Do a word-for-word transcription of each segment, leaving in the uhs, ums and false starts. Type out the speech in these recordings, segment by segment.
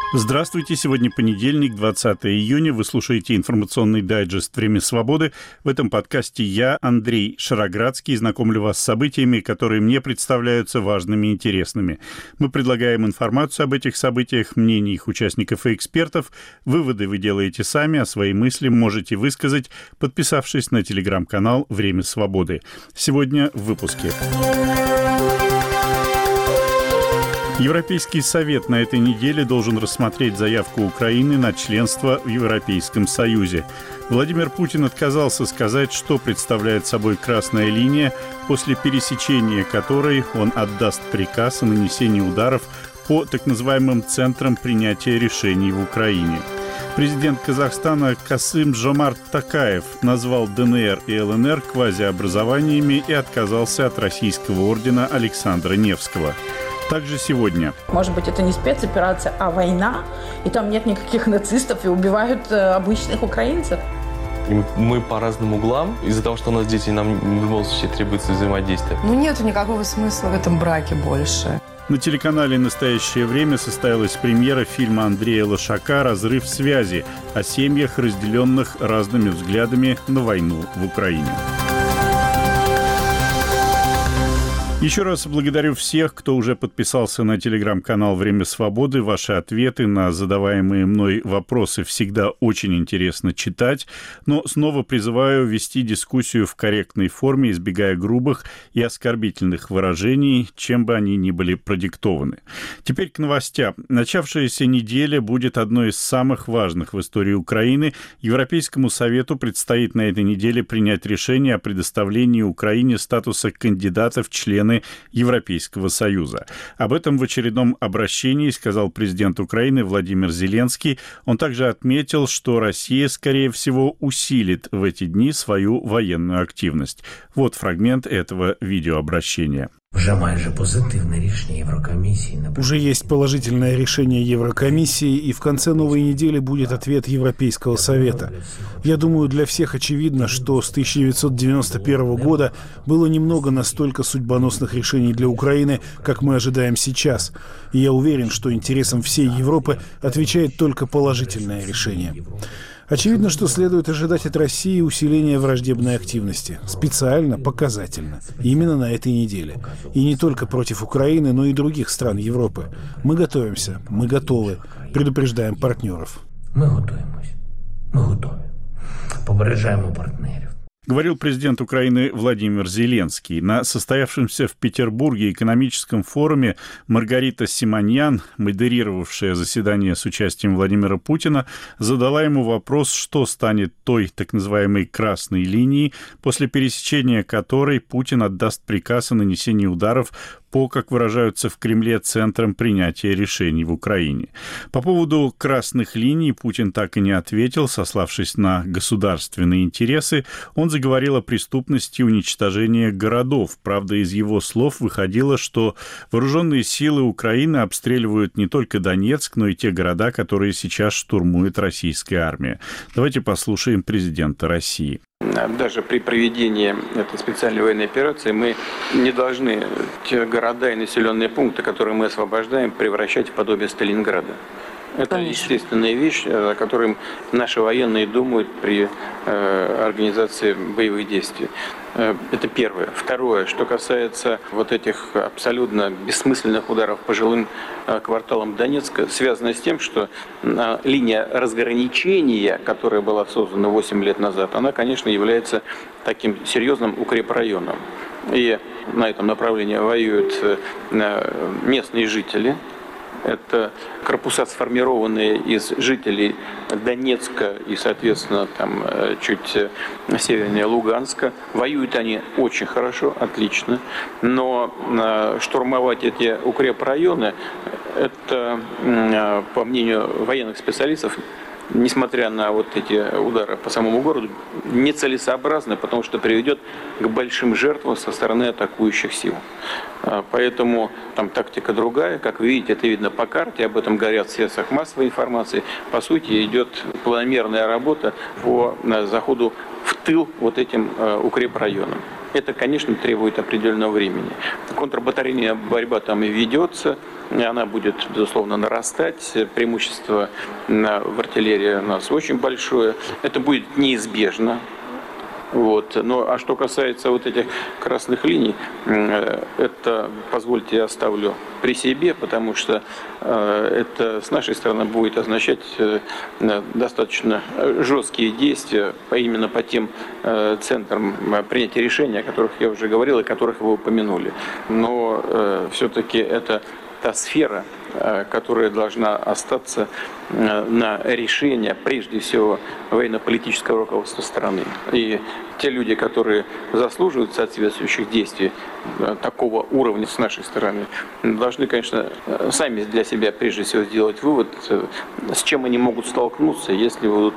Здравствуйте, сегодня понедельник, двадцатое июня. Вы слушаете информационный дайджест «Время свободы». В этом подкасте я, Андрей Шароградский, знакомлю вас с событиями, которые мне представляются важными и интересными. Мы предлагаем информацию об этих событиях, мнения их участников и экспертов. Выводы вы делаете сами, а свои мысли можете высказать, подписавшись на телеграм-канал «Время свободы». Сегодня в выпуске. Европейский совет на этой неделе должен рассмотреть заявку Украины на членство в Европейском Союзе. Владимир Путин отказался сказать, что представляет собой красная линия, после пересечения которой он отдаст приказ о нанесении ударов по так называемым центрам принятия решений в Украине. Президент Казахстана Касым-Жомарт Токаев назвал ДНР и ЛНР квазиобразованиями и отказался от российского ордена Александра Невского. Также сегодня. Может быть, это не спецоперация, а война, и там нет никаких нацистов, и убивают э, обычных украинцев. Мы по разным углам. Из-за того, что у нас дети, нам в любом случае требуется взаимодействие. Ну, нет никакого смысла в этом браке больше. На телеканале «Настоящее время» состоялась премьера фильма Андрея Лошака «Разрыв связи» о семьях, разделенных разными взглядами на войну в Украине. Еще раз благодарю всех, кто уже подписался на телеграм-канал «Время свободы». Ваши ответы на задаваемые мной вопросы всегда очень интересно читать, но снова призываю вести дискуссию в корректной форме, избегая грубых и оскорбительных выражений, чем бы они ни были продиктованы. Теперь к новостям. Начавшаяся неделя будет одной из самых важных в истории Украины. Европейскому совету предстоит на этой неделе принять решение о предоставлении Украине статуса кандидата в члены Европейского Союза. Об этом в очередном обращении сказал президент Украины Владимир Зеленский. Он также отметил, что Россия, скорее всего, усилит в эти дни свою военную активность. Вот фрагмент этого видеообращения. Уже есть положительное решение Еврокомиссии, и в конце новой недели будет ответ Европейского Совета. Я думаю, для всех очевидно, что с тысяча девятьсот девяносто первого года было немного настолько судьбоносных решений для Украины, как мы ожидаем сейчас. И я уверен, что интересам всей Европы отвечает только положительное решение. Очевидно, что следует ожидать от России усиления враждебной активности. Специально, показательно. Именно на этой неделе. И не только против Украины, но и других стран Европы. Мы готовимся, мы готовы. Предупреждаем партнеров. Мы готовимся. Мы готовы. Попереджаємо партнерів. Говорил президент Украины Владимир Зеленский. На состоявшемся в Петербурге экономическом форуме Маргарита Симоньян, модерировавшая заседание с участием Владимира Путина, задала ему вопрос, что станет той так называемой красной линией, после пересечения которой Путин отдаст приказ о нанесении ударов по, как выражаются в Кремле, центрам принятия решений в Украине. По поводу красных линий Путин так и не ответил, сославшись на государственные интересы. Он заговорил о преступности уничтожения городов. Правда, из его слов выходило, что вооруженные силы Украины обстреливают не только Донецк, но и те города, которые сейчас штурмует российская армия. Давайте послушаем президента России. Даже при проведении этой специальной военной операции мы не должны те города и населенные пункты, которые мы освобождаем, превращать в подобие Сталинграда. Это естественная вещь, о которой наши военные думают при э, организации боевых действий. Это первое. Второе, что касается вот этих абсолютно бессмысленных ударов по жилым кварталам Донецка, связано с тем, что линия разграничения, которая была создана восемь лет назад, она, конечно, является таким серьезным укрепрайоном. И на этом направлении воюют местные жители. Это корпуса, сформированные из жителей Донецка и, соответственно, там чуть севернее Луганска. Воюют они очень хорошо, отлично. Но штурмовать эти укрепрайоны, это, по мнению военных специалистов, несмотря на вот эти удары по самому городу, нецелесообразно, потому что приведет к большим жертвам со стороны атакующих сил. Поэтому там тактика другая. Как вы видите, это видно по карте, об этом говорят в средствах массовой информации. По сути, идет планомерная работа по заходу в тыл вот этим укрепрайонам. Это, конечно, требует определенного времени. Контрбатарейная борьба там и ведется, и она будет, безусловно, нарастать. Преимущество в артиллерии у нас очень большое. Это будет неизбежно. Вот. Но, а что касается вот этих красных линий, это, позвольте, я оставлю при себе, потому что это с нашей стороны будет означать достаточно жесткие действия именно по тем центрам принятия решений, о которых я уже говорил и которых вы упомянули. Но все-таки это та сфера, которая должна остаться на решение, прежде всего, военно-политического руководства страны. И те люди, которые заслуживают соответствующих действий такого уровня с нашей стороны, должны, конечно, сами для себя прежде всего сделать вывод, с чем они могут столкнуться, если будут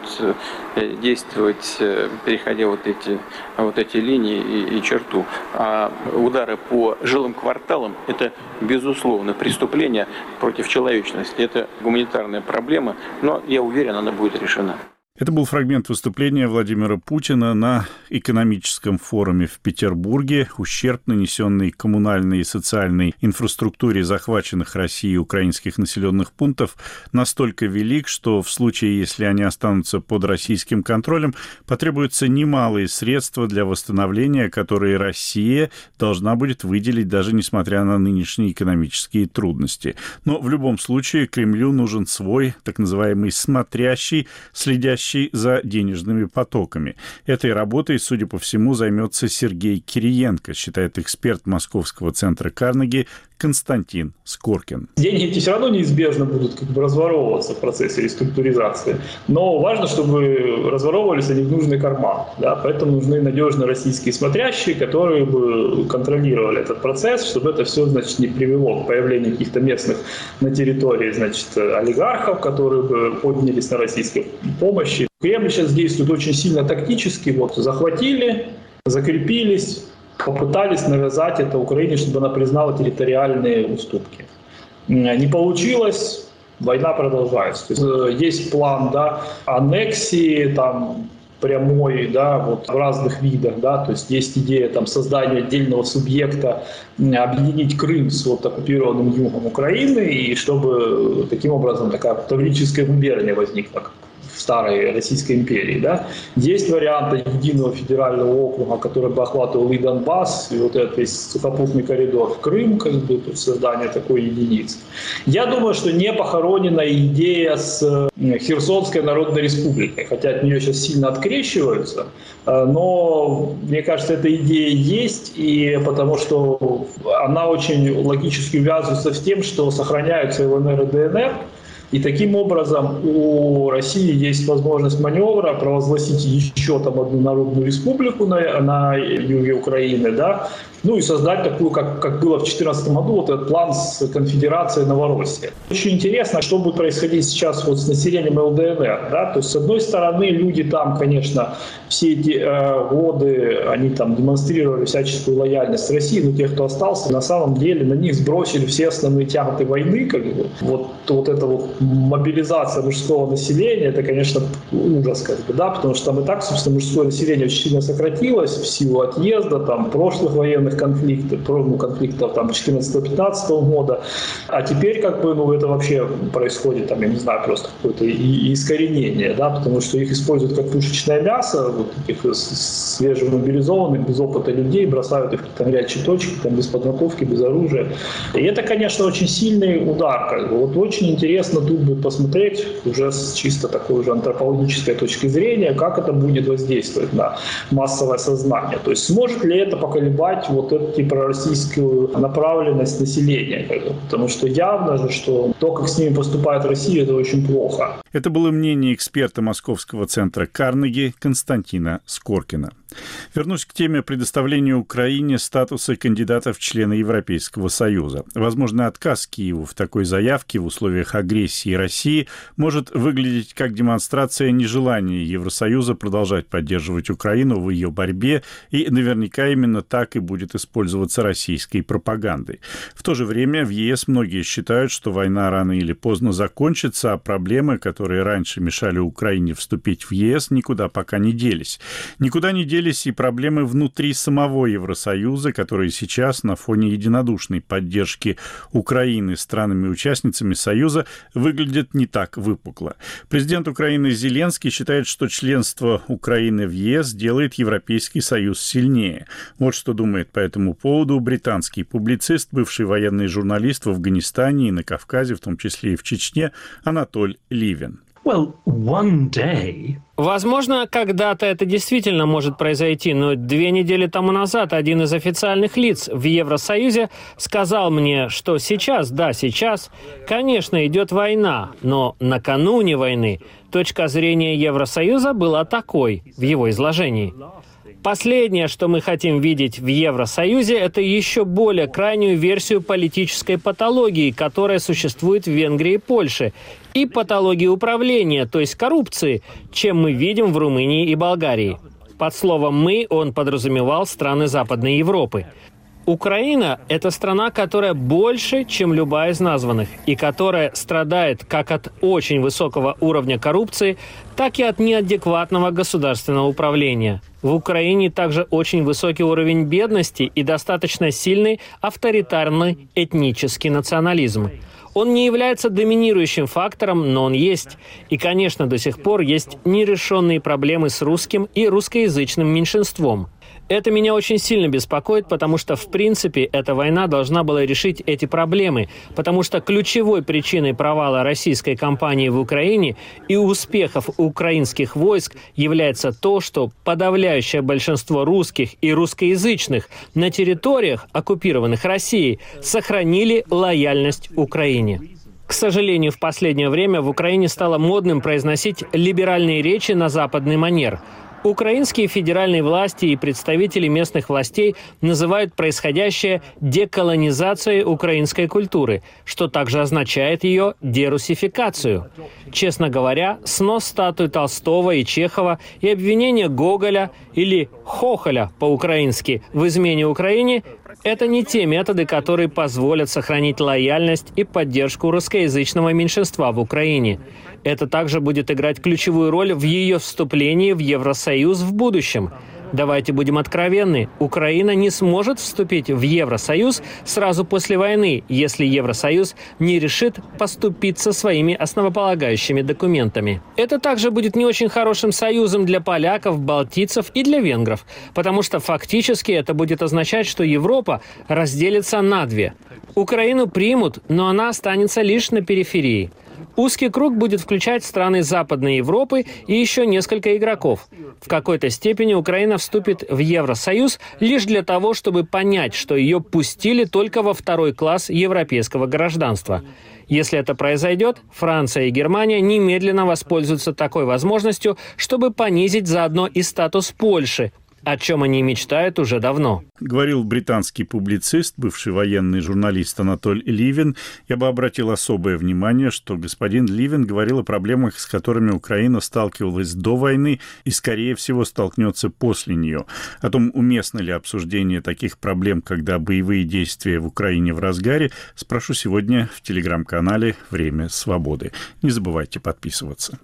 действовать, переходя вот эти, вот эти линии и, и черту. А удары по жилым кварталам – это, безусловно, преступление против человечности. Это гуманитарная проблема, но, я уверен, она будет решена. Это был фрагмент выступления Владимира Путина на экономическом форуме в Петербурге. Ущерб, нанесенный коммунальной и социальной инфраструктуре захваченных Россией украинских населенных пунктов, настолько велик, что в случае, если они останутся под российским контролем, потребуются немалые средства для восстановления, которые Россия должна будет выделить, даже несмотря на нынешние экономические трудности. Но в любом случае Кремлю нужен свой, так называемый смотрящий, следящий за денежными потоками. Этой работой, судя по всему, займется Сергей Кириенко, считает эксперт Московского центра Карнеги Константин Скоркин. Деньги эти все равно неизбежно будут как бы разворовываться в процессе реструктуризации, но важно, чтобы разворовывались они в нужный карман. Да? Поэтому нужны надежные российские смотрящие, которые бы контролировали этот процесс, чтобы это все, значит, не привело к появлению каких-то местных на территории, значит, олигархов, которые бы поднялись на российской помощи. Кремль сейчас действует очень сильно тактически. Вот захватили, закрепились, попытались навязать это Украине, чтобы она признала территориальные уступки. Не получилось, война продолжается. То есть, есть план, да, аннексии, там, прямой, да, вот в разных видах, да, то есть есть идея там создания отдельного субъекта, объединить Крым с вот оккупированным югом Украины, и чтобы таким образом такая таврическая губерния возникла в старой Российской империи, да. Есть варианты единого федерального округа, который бы охватывал и Донбасс, и вот этот весь сухопутный коридор в Крым, как бы, то есть создание такой единицы. Я думаю, что не похоронена идея с Херсонской Народной Республикой, хотя от нее сейчас сильно открещиваются, но, мне кажется, эта идея есть, и потому что она очень логически увязывается с тем, что сохраняются ЛНР и ДНР, и таким образом у России есть возможность маневра провозгласить еще там одну народную республику на, на юге Украины, да, ну и создать такую, как, как было в две тысячи четырнадцатом году, вот этот план с конфедерацией Новороссия. Очень интересно, что будет происходить сейчас вот с населением ЛДНР. Да? То есть, с одной стороны, люди там, конечно, все эти э, годы, они там демонстрировали всяческую лояльность России, но те, кто остался, на самом деле на них сбросили все основные тяготы войны. Как бы. Вот, вот эта вот мобилизация мужского населения, это, конечно, ужас, как бы, да? Потому что там и так, собственно, мужское население очень сильно сократилось в силу отъезда, там, прошлых военных конфликтов, ну, конфликтов там четырнадцатого-пятнадцатого года, а теперь как бы, ну, это вообще происходит, там, я не знаю, просто какое-то искоренение, да, потому что их используют как пушечное мясо, вот таких свежемобилизованных, без опыта людей, бросают их в какие-то горячие точки, там, без подготовки, без оружия. И это, конечно, очень сильный удар, как бы. Вот очень интересно тут будет посмотреть уже с чисто такой уже антропологической точки зрения, как это будет воздействовать на массовое сознание. То есть сможет ли это поколебать вот вот эту пророссийскую направленность населения. Потому что явно же, что то, как с ними поступает Россия, это очень плохо. Это было мнение эксперта Московского центра Карнеги Константина Скоркина. Вернусь к теме предоставления Украине статуса кандидата в члены Европейского Союза. Возможный отказ Киеву в такой заявке в условиях агрессии России может выглядеть как демонстрация нежелания Евросоюза продолжать поддерживать Украину в ее борьбе, и наверняка именно так и будет использоваться российской пропагандой. В то же время в ЕС многие считают, что война рано или поздно закончится, а проблемы, которые раньше мешали Украине вступить в ЕС, никуда пока не делись. Никуда не делись и проблемы внутри самого Евросоюза, которые сейчас на фоне единодушной поддержки Украины странами-участницами Союза выглядят не так выпукло. Президент Украины Зеленский считает, что членство Украины в ЕС делает Европейский Союз сильнее. Вот что думает по этому поводу британский публицист, бывший военный журналист в Афганистане и на Кавказе, в том числе и в Чечне, Анатоль Ливен. Well, one day... Возможно, когда-то это действительно может произойти, но две недели тому назад один из официальных лиц в Евросоюзе сказал мне, что сейчас, да, сейчас, конечно, идет война, но накануне войны точка зрения Евросоюза была такой в его изложении. Последнее, что мы хотим видеть в Евросоюзе, это еще более крайнюю версию политической патологии, которая существует в Венгрии и Польше, и патологии управления, то есть коррупции, чем мы видим в Румынии и Болгарии. Под словом «мы» он подразумевал страны Западной Европы. Украина – это страна, которая больше, чем любая из названных, и которая страдает как от очень высокого уровня коррупции, так и от неадекватного государственного управления. В Украине также очень высокий уровень бедности и достаточно сильный авторитарный этнический национализм. Он не является доминирующим фактором, но он есть. И, конечно, до сих пор есть нерешенные проблемы с русским и русскоязычным меньшинством. Это меня очень сильно беспокоит, потому что, в принципе, эта война должна была решить эти проблемы, потому что ключевой причиной провала российской кампании в Украине и успехов украинских войск является то, что подавляющее большинство русских и русскоязычных на территориях, оккупированных Россией, сохранили лояльность Украине. К сожалению, в последнее время в Украине стало модным произносить либеральные речи на западный манер. Украинские федеральные власти и представители местных властей называют происходящее деколонизацией украинской культуры, что также означает ее дерусификацию. Честно говоря, снос статуй Толстого и Чехова и обвинение Гоголя или Хохоля по-украински в измене Украине – это не те методы, которые позволят сохранить лояльность и поддержку русскоязычного меньшинства в Украине. Это также будет играть ключевую роль в ее вступлении в Евросоюз в будущем. Давайте будем откровенны, Украина не сможет вступить в Евросоюз сразу после войны, если Евросоюз не решит поступиться своими основополагающими документами. Это также будет не очень хорошим союзом для поляков, балтийцев и для венгров, потому что фактически это будет означать, что Европа разделится на две. Украину примут, но она останется лишь на периферии. Узкий круг будет включать страны Западной Европы и еще несколько игроков. В какой-то степени Украина вступит в Евросоюз лишь для того, чтобы понять, что ее пустили только во второй класс европейского гражданства. Если это произойдет, Франция и Германия немедленно воспользуются такой возможностью, чтобы понизить заодно и статус Польши, о чем они мечтают уже давно. Говорил британский публицист, бывший военный журналист Анатоль Ливен. Я бы обратил особое внимание, что господин Ливен говорил о проблемах, с которыми Украина сталкивалась до войны и, скорее всего, столкнется после нее. О том, уместно ли обсуждение таких проблем, когда боевые действия в Украине в разгаре, спрошу сегодня в телеграм-канале «Время свободы». Не забывайте подписываться.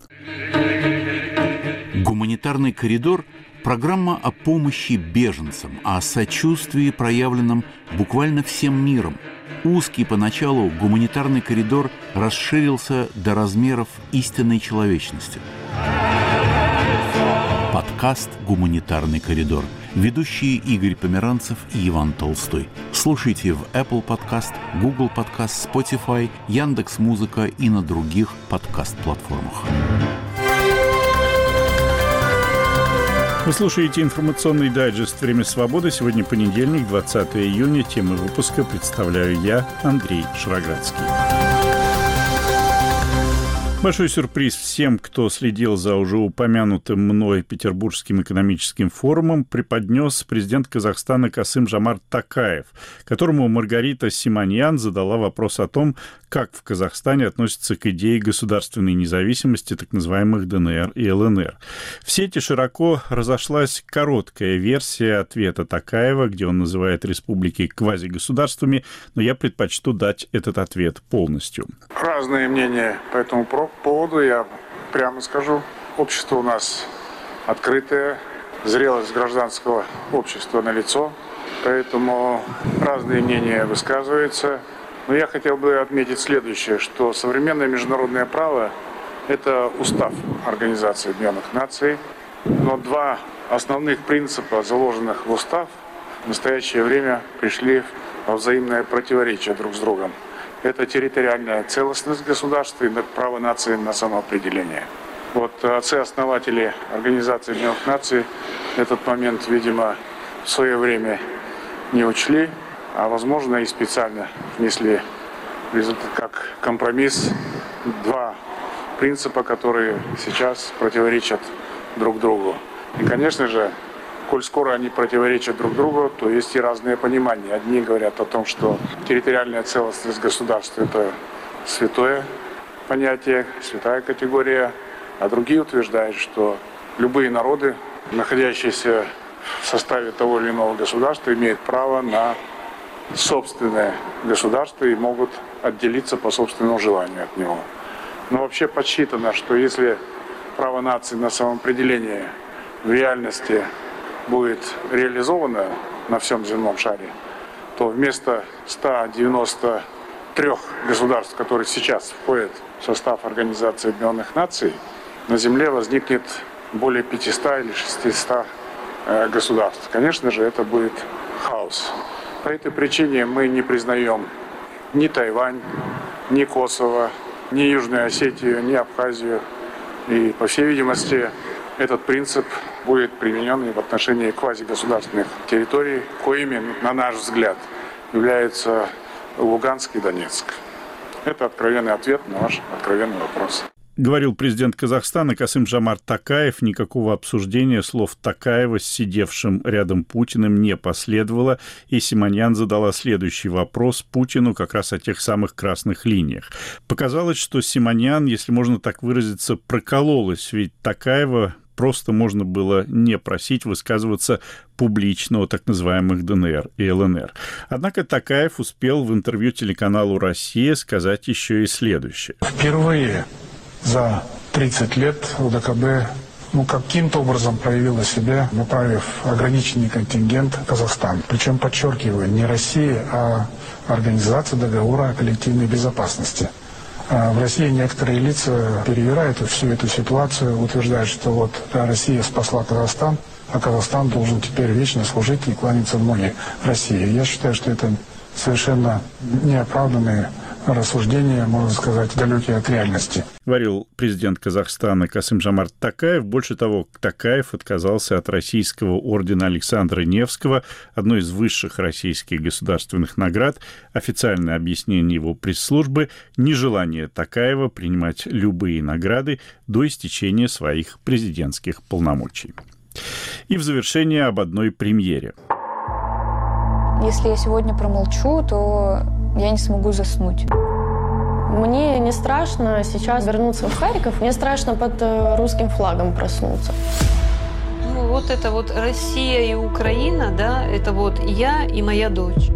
Гуманитарный коридор – программа о помощи беженцам, о сочувствии, проявленном буквально всем миром. Узкий поначалу гуманитарный коридор расширился до размеров истинной человечности. Подкаст «Гуманитарный коридор». Ведущие Игорь Померанцев и Иван Толстой. Слушайте в Apple Podcast, Google Podcast, Spotify, Яндекс.Музыка и на других подкаст-платформах. Вы слушаете информационный дайджест «Время свободы». Сегодня понедельник, двадцатое июня. Темы выпуска представляю я, Андрей Шароградский. Большой сюрприз всем, кто следил за уже упомянутым мной Петербургским экономическим форумом, преподнес президент Казахстана Касым-Жомарт Токаев, которому Маргарита Симоньян задала вопрос о том, как в Казахстане относятся к идее государственной независимости так называемых ДНР и ЛНР. В сети широко разошлась короткая версия ответа Токаева, где он называет республики квазигосударствами, но я предпочту дать этот ответ полностью. Разные мнения по этому поводу, я прямо скажу. Общество у нас открытое, зрелость гражданского общества налицо, поэтому разные мнения высказываются. Но я хотел бы отметить следующее, что современное международное право – это устав Организации Объединенных Наций, но два основных принципа, заложенных в устав, в настоящее время пришли во взаимное противоречие друг с другом. Это территориальная целостность государства и право нации на самоопределение. Вот отцы-основатели Организации Объединенных Наций этот момент, видимо, в свое время не учли, а, возможно, и специально внесли как компромисс два принципа, которые сейчас противоречат друг другу. И, конечно же, коль скоро они противоречат друг другу, то есть и разные понимания. Одни говорят о том, что территориальная целостность государства – это святое понятие, святая категория, а другие утверждают, что любые народы, находящиеся в составе того или иного государства, имеют право на собственное государство и могут отделиться по собственному желанию от него. Но вообще подсчитано, что если право нации на самоопределение в реальности будет реализовано на всем земном шаре, то вместо ста девяноста трёх государств, которые сейчас входят в состав Организации Объединенных Наций, на Земле возникнет более пятисот или шестисот э, государств. Конечно же, это будет хаос. По этой причине мы не признаем ни Тайвань, ни Косово, ни Южную Осетию, ни Абхазию. И, по всей видимости, этот принцип будет применен и в отношении квазигосударственных территорий, коими, на наш взгляд, являются Луганск и Донецк. Это откровенный ответ на ваш откровенный вопрос. Говорил президент Казахстана Касым-Жомарт Токаев. Никакого обсуждения слов Токаева с сидевшим рядом Путиным не последовало, и Симоньян задала следующий вопрос Путину как раз о тех самых красных линиях. Показалось, что Симоньян, если можно так выразиться, прокололась, ведь Токаева просто можно было не просить высказываться публично о так называемых ДНР и ЛНР. Однако Токаев успел в интервью телеканалу «Россия» сказать еще и следующее. Впервые за тридцать лет УДКБ ну, каким-то образом проявила себя, направив ограниченный контингент в Казахстан. Причем, подчеркиваю, не Россия, а Организация договора о коллективной безопасности. В России некоторые лица перевирают всю эту ситуацию, утверждают, что вот Россия спасла Казахстан, а Казахстан должен теперь вечно служить и кланяться в ноги России. Я считаю, что это совершенно неоправданные рассуждения, можно сказать, далекие от реальности. Говорил президент Казахстана Касым-Жомарт Токаев. Больше того, Токаев отказался от российского ордена Александра Невского, одной из высших российских государственных наград. Официальное объяснение его пресс-службы – нежелание Токаева принимать любые награды до истечения своих президентских полномочий. И в завершение об одной премьере. Если я сегодня промолчу, то я не смогу заснуть. Мне не страшно сейчас вернуться в Харьков. Мне страшно под русским флагом проснуться. Ну, вот это вот Россия и Украина, да, это вот я и моя дочь.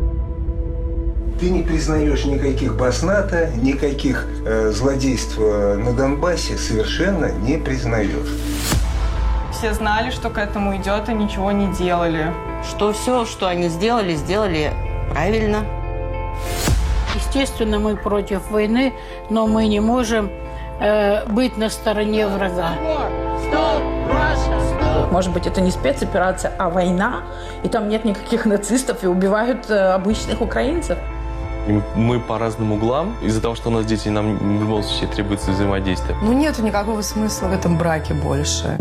Ты не признаешь никаких баз НАТО, никаких э, злодейств на Донбассе, совершенно не признаешь. Все знали, что к этому идет, и ничего не делали. Что все, что они сделали, сделали правильно. Естественно, мы против войны, но мы не можем э, быть на стороне врага. Может быть, это не спецоперация, а война, и там нет никаких нацистов, и убивают э, обычных украинцев. И мы по разным углам. Из-за того, что у нас дети, нам в любом случае требуется взаимодействие. Ну, нет никакого смысла в этом браке больше.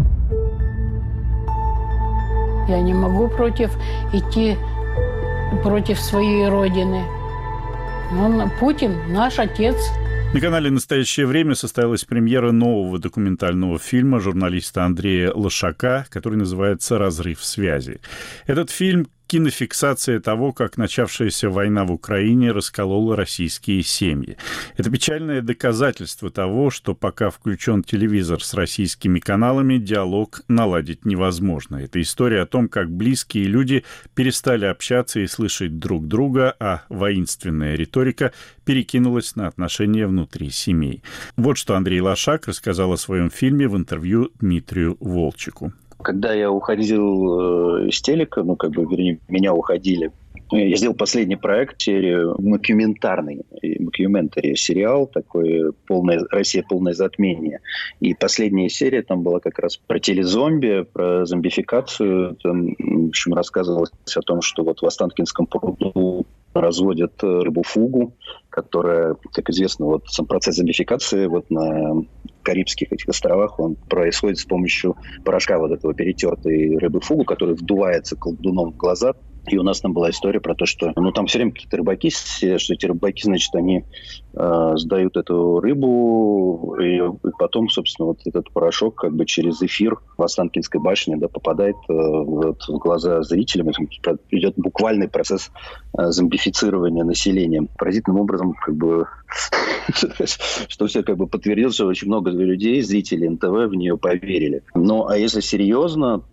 Я не могу против идти против своей родины. Он, Путин наш отец, На канале «Настоящее время» состоялась премьера нового документального фильма журналиста Андрея Лошака, который называется «Разрыв связи». Этот фильм — кинофиксация того, как начавшаяся война в Украине расколола российские семьи. Это печальное доказательство того, что пока включен телевизор с российскими каналами, диалог наладить невозможно. Это история о том, как близкие люди перестали общаться и слышать друг друга, а воинственная риторика перекинулась на отношения внутри семей. Вот что Андрей Лошак рассказал о своем фильме в интервью Дмитрию Волчеку. Когда я уходил из телека, ну, как бы, вернее, меня уходили, я сделал последний проект, серию мокюментарный, мокюментари сериал, такой полное, «Россия. Полное затмение». И последняя серия там была как раз про телезомби, про зомбификацию. Там, в общем, рассказывалось о том, что вот в Останкинском пруду разводят рыбу-фугу, которая, как известно, вот сам процесс зомбификации вот на Карибских этих островах, он происходит с помощью порошка вот этого перетертой рыбы-фугу, который вдувается колдуном в глаза. И у нас там была история про то, что ну там все время какие-то рыбаки, что эти рыбаки, значит, они э, сдают эту рыбу, и, и потом, собственно, вот этот порошок как бы через эфир в Останкинской башне, да, попадает э, вот, в глаза зрителям. Идет буквальный процесс э, зомбифицирования населения. Поразительным образом, как бы, что все как бы подтвердилось, что очень много людей, зрителей эн тэ вэ в нее поверили. Ну, а если серьезно,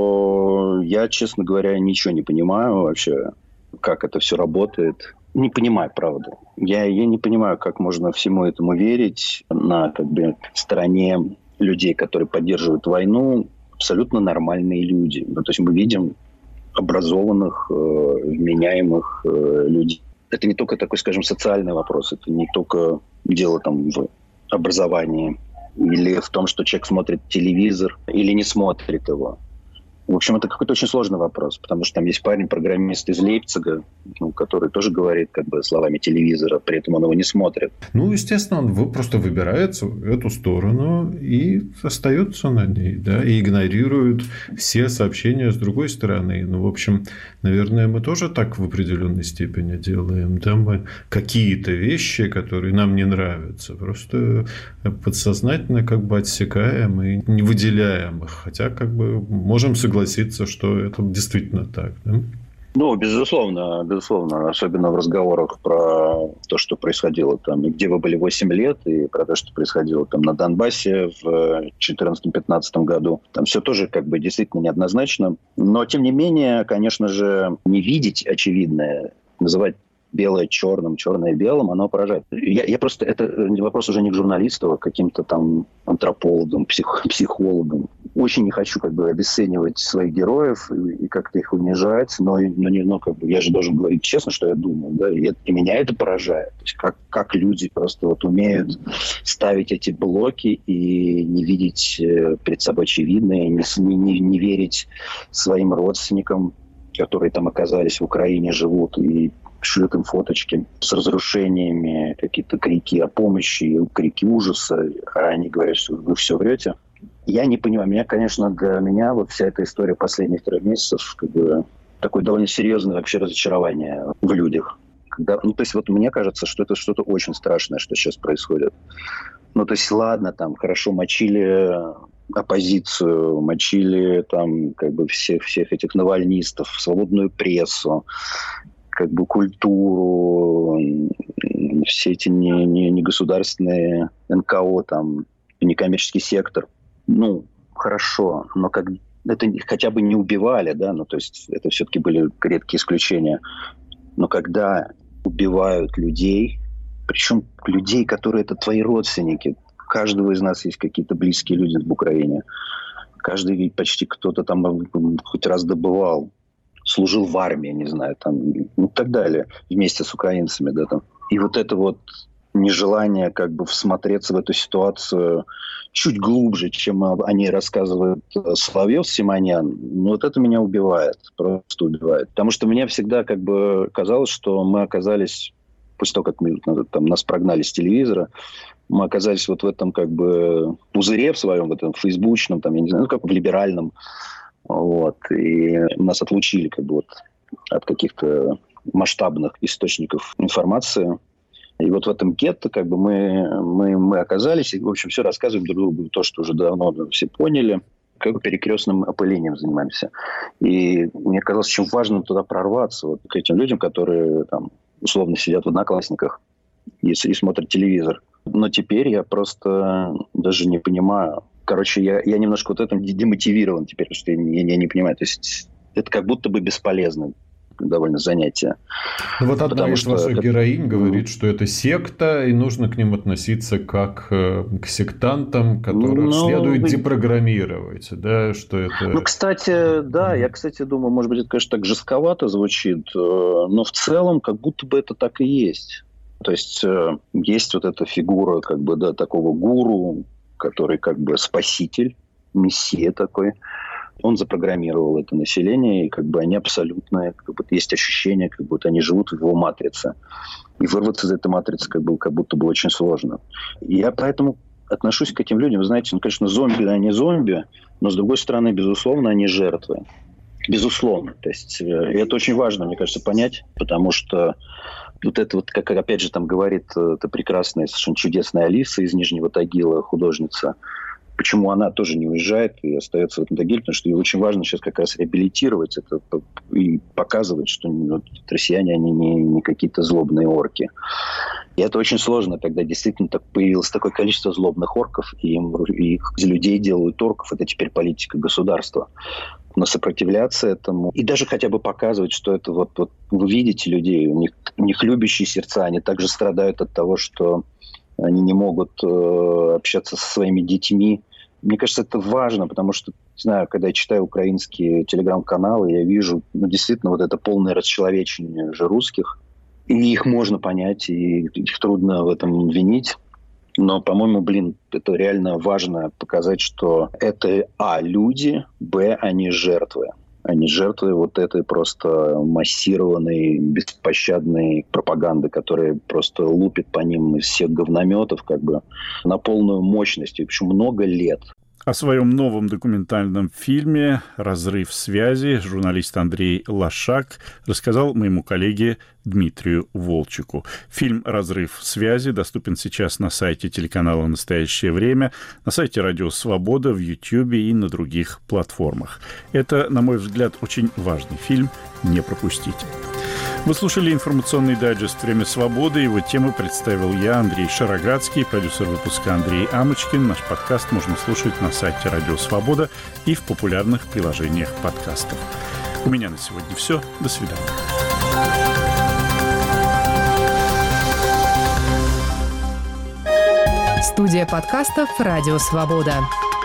то я, честно говоря, ничего не понимаю вообще, как это все работает. Не понимаю, правда. Я, я не понимаю, как можно всему этому верить на как бы стороне людей, которые поддерживают войну, абсолютно нормальные люди. Ну, то есть мы видим образованных, э, вменяемых э, людей. Это не только такой, скажем, социальный вопрос, это не только дело там в образовании или в том, что человек смотрит телевизор или не смотрит его. В общем, это какой-то очень сложный вопрос, потому что там есть парень-программист из Лейпцига, ну, который тоже говорит как бы словами телевизора, при этом он его не смотрит. Ну, естественно, он просто выбирает эту сторону и остается на ней, да, и игнорирует все сообщения с другой стороны. Ну, в общем, наверное, мы тоже так в определенной степени делаем, да, мы какие-то вещи, которые нам не нравятся, просто подсознательно как бы отсекаем и не выделяем их, хотя как бы можем согласиться, что это действительно так, да? Ну, безусловно, безусловно, особенно в разговорах про то, что происходило там, и где вы были восемь лет, и про то, что происходило там на Донбассе в четырнадцатом-пятнадцатом году. Там все тоже как бы действительно неоднозначно. Но, тем не менее, конечно же, не видеть очевидное, называть белое черным, черное белым, оно поражает. Я, я просто, это вопрос уже не к журналисту, а к каким-то там антропологам, псих, психологам. Очень не хочу как бы обесценивать своих героев и, и как-то их унижать, но, но, не, но как бы я же должен говорить честно, что я думаю, да, и, это, и меня это поражает. То есть как, как люди просто вот умеют ставить эти блоки и не видеть перед собой очевидное, не, не, не верить своим родственникам, которые там оказались в Украине, живут, и шлют им фоточки с разрушениями, какие-то крики о помощи, крики ужаса, а они говорят, что вы все врете. Я не понимаю. Меня, конечно, для меня вот вся эта история последних трех месяцев как бы такое довольно серьезное вообще разочарование в людях. Когда, ну, то есть вот мне кажется, что это что-то очень страшное, что сейчас происходит. Ну, то есть ладно, там хорошо мочили оппозицию, мочили там как бы всех, всех этих навальнистов, свободную прессу, как бы культуру, все эти не, не, не государственные эн ка о, там, некоммерческий сектор. Ну, хорошо, но как это хотя бы не убивали, да, ну, то есть это все-таки были редкие исключения. Но когда убивают людей, причем людей, которые это твои родственники, у каждого из нас есть какие-то близкие люди в Украине, каждый ведь почти кто-то там хоть раз добывал, служил в армии, не знаю, там, ну, и так далее, вместе с украинцами, да, там. И вот это вот нежелание как бы всмотреться в эту ситуацию чуть глубже, чем о ней рассказывает Соловьев, Симонян, ну, вот это меня убивает, просто убивает. Потому что мне всегда как бы казалось, что мы оказались, после того, как мы, там, нас прогнали с телевизора, мы оказались вот в этом как бы пузыре в своем, в этом фейсбучном, там, я не знаю, ну, как в либеральном. Вот, и нас отлучили как бы вот от каких-то масштабных источников информации. И вот в этом гетто как бы мы, мы, мы оказались, и, в общем, все рассказываем друг другу, то, что уже давно все поняли, как бы перекрестным опылением занимаемся. И мне казалось очень важным туда прорваться, вот, к этим людям, которые там условно сидят в Одноклассниках и, и смотрят телевизор. Но теперь я просто даже не понимаю. Короче, я, я немножко вот этим демотивирован теперь, потому что я, я, я не понимаю. То есть это как будто бы бесполезно довольно занятие. Ну, вот одна Потому из что... ваших героинь говорит, что это секта, и нужно к ним относиться как к сектантам, которых ну, следует депрограммировать. Да, что это... Ну, кстати, да, я, кстати, думаю, может быть, это, конечно, так жестковато звучит, но в целом как будто бы это так и есть. То есть есть вот эта фигура как бы, да, такого гуру, который как бы спаситель, мессия такой. Он запрограммировал это население, и как бы они абсолютно, как будто есть ощущение, как будто они живут в его матрице. И вырваться из этой матрицы как, бы, как будто бы очень сложно. И я поэтому отношусь к этим людям, вы знаете, ну, конечно, зомби, они зомби, но, с другой стороны, безусловно, они жертвы. Безусловно. То есть это очень важно, мне кажется, понять, потому что вот это вот, как опять же там говорит эта прекрасная, совершенно чудесная Алиса из Нижнего Тагила, художница, почему она тоже не уезжает и остается в этом Тагиле, потому что ей очень важно сейчас как раз реабилитировать это и показывать, что вот, россияне, они не, не какие-то злобные орки. И это очень сложно, когда действительно так появилось такое количество злобных орков, и, им, и их из людей делают орков, это теперь политика государства. Но сопротивляться этому и даже хотя бы показывать, что это вот, вот вы видите людей, у них, у них любящие сердца, они также страдают от того, что они не могут э, общаться со своими детьми. Мне кажется, это важно, потому что, не знаю, когда я читаю украинские телеграм-каналы, я вижу, ну, действительно, вот это полное расчеловечение же русских. И их можно понять, и их трудно в этом винить. Но, по-моему, блин, это реально важно показать, что это, а, люди, б, они жертвы. Они жертвы вот этой просто массированной, беспощадной пропаганды, которая просто лупит по ним из всех говнометов как бы на полную мощность. И, в общем, много лет. О своем новом документальном фильме «Разрыв связи» журналист Андрей Лошак рассказал моему коллеге Дмитрию Волчеку. Фильм «Разрыв связи» доступен сейчас на сайте телеканала «Настоящее время», на сайте «Радио Свобода», в Ютьюбе и на других платформах. Это, на мой взгляд, очень важный фильм. Не пропустите. Вы слушали информационный дайджест «Время свободы». Его темы представил я, Андрей Шароградский, продюсер выпуска Андрей Амочкин. Наш подкаст можно слушать на сайте «Радио Свобода» и в популярных приложениях подкастов. У меня на сегодня все. До свидания. Студия подкастов «Радио Свобода».